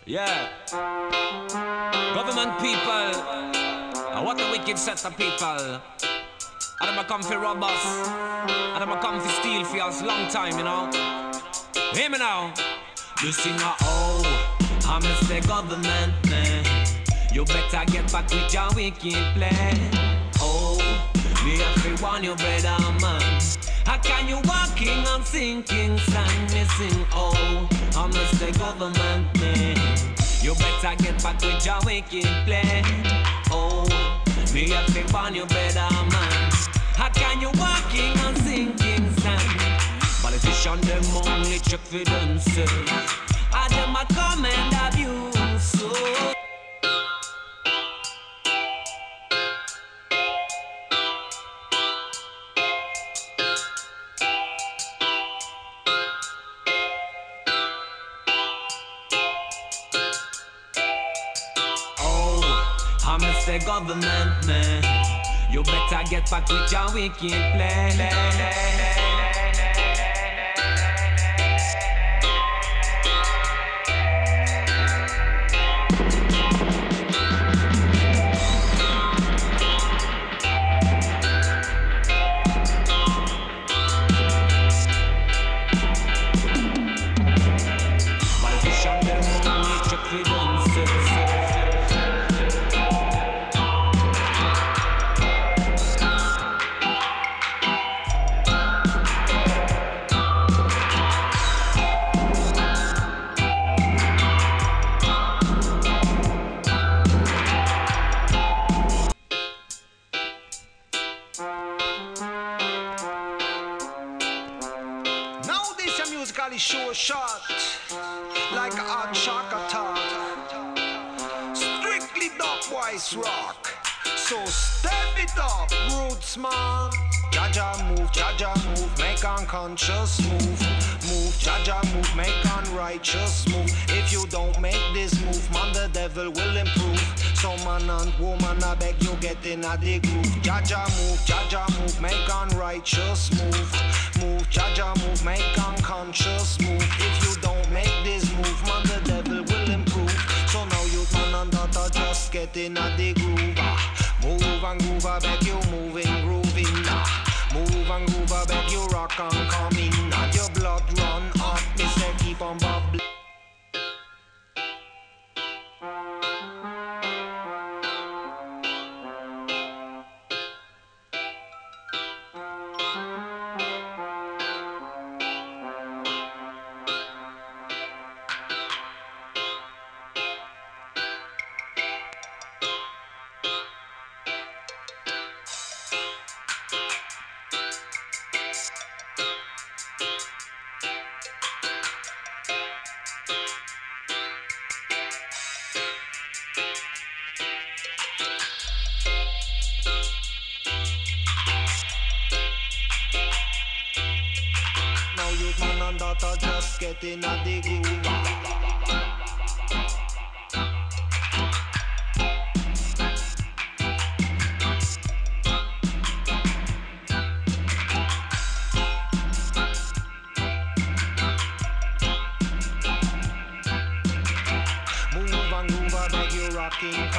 Yeah. Government people, what a wicked set of people. And them a come for rob us, and them a come for steal for us long time, you know. Hear me now. You sing a I miss the government, man. You better get back with your wicked plan. Oh, me everyone you better man. How can you walking on sinking sand missing? Oh, I miss the government, man. You better get back with your wicked plan. Oh, me everyone you better man. How can you walking on sinking sand? Politicians them only check for themselves, and them a come and abuse. So I miss the government, man. You better get back with your wicked plan. Musically show shot like a hot shock attack. Strictly dub voice rock. So step it up, roots man. Jaja move, make unconscious move. Move, Jaja move, make unrighteous move. If you don't make this move, man, the devil will improve. So man and woman, I beg you get in a the groove. Jaja move, make unrighteous move. Move, Jaja move, make unconscious move. If you don't make this move, man, the devil will improve. So now youth man and daughter just get in a the groove. Move and groove, I beg you, moving, grooving. Move and groove, I beg you, rock and come in. And your blood run hot, me say keep on bubbling. Man and daughter just get in a the groove. Move and groove, I beg you rocking.